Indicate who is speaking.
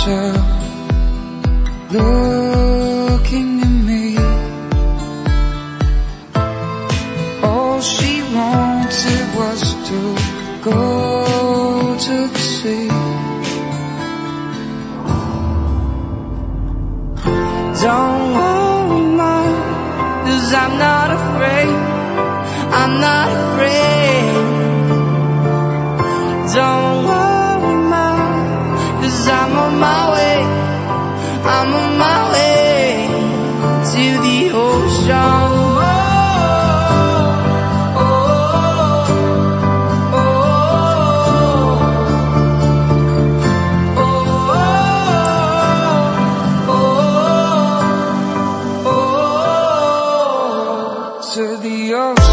Speaker 1: herself, looking at me. All she wanted was to go to the sea. Don't worry, Mom, 'cause I'm not afraid. I'm not afraid. Don't worry, Mom, 'cause I'm on my way. I'm on my way to the ocean. To the ocean.